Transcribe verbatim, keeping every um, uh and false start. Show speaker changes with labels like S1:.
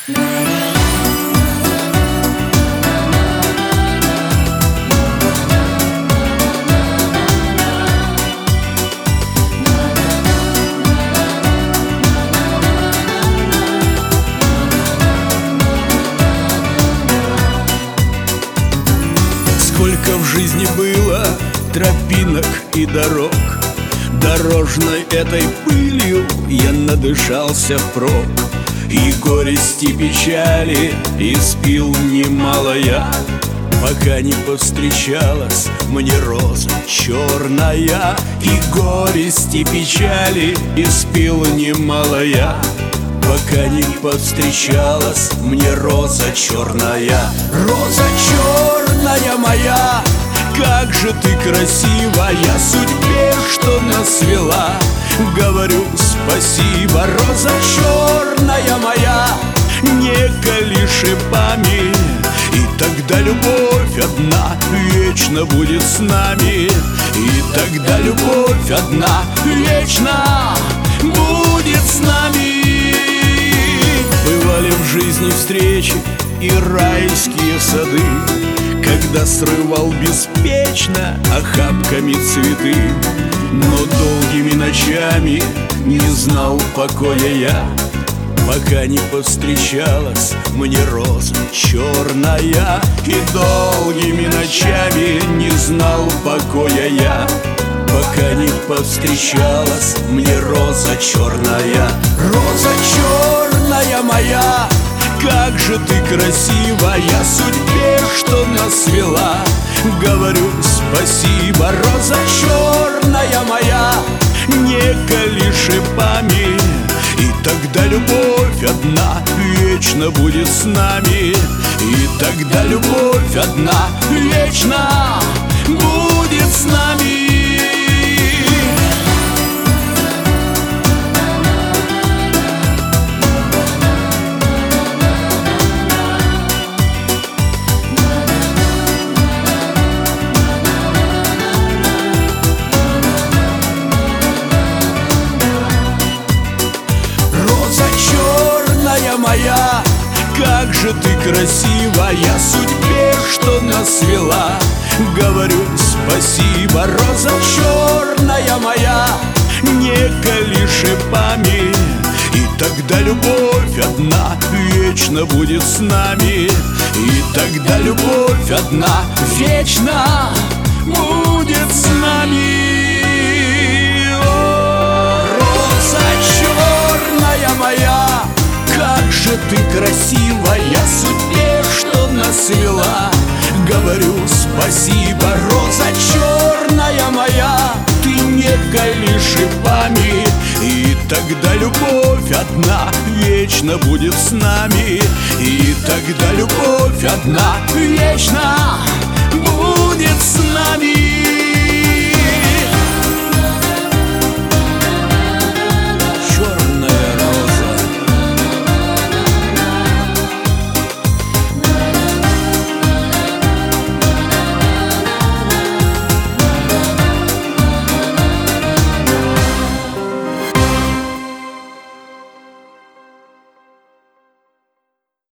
S1: Сколько в жизни было тропинок и дорог, дорожной этой пылью я надышался впрок. И горести, печали испил немало я, пока не повстречалась мне роза черная. И горести, печали испил немало я, пока не повстречалась мне роза черная. Роза черная моя, как же ты красивая, судьбе, что нас свела, говорю спасибо. Роза черная моя, не коли шипами, и тогда любовь одна вечно будет с нами. И тогда любовь одна вечно будет с нами. Бывали в жизни встречи и райские сады, когда срывал беспечно охапками цветы. Но долгими ночами не знал покоя я, пока не повстречалась мне роза черная. И долгими ночами не знал покоя я, пока не повстречалась мне роза черная. Роза черная моя, как же ты красивая, судьбе, что нас свела, говорю спасибо. Роза черная моя, не коли шипами, и тогда любовь одна вечно будет с нами. И тогда любовь одна вечно будет с нами. Моя, как же ты красивая, судьбе, что нас свела, говорю спасибо. Роза черная моя, не коли шипами, и тогда любовь одна вечно будет с нами. И тогда любовь одна вечно будет с нами. О, роза черная моя, как же ты красивая, судьбе, что нас свела, говорю спасибо. Роза черная моя, ты не коли шипами, и тогда любовь одна вечно будет с нами. И тогда любовь одна вечно будет с нами.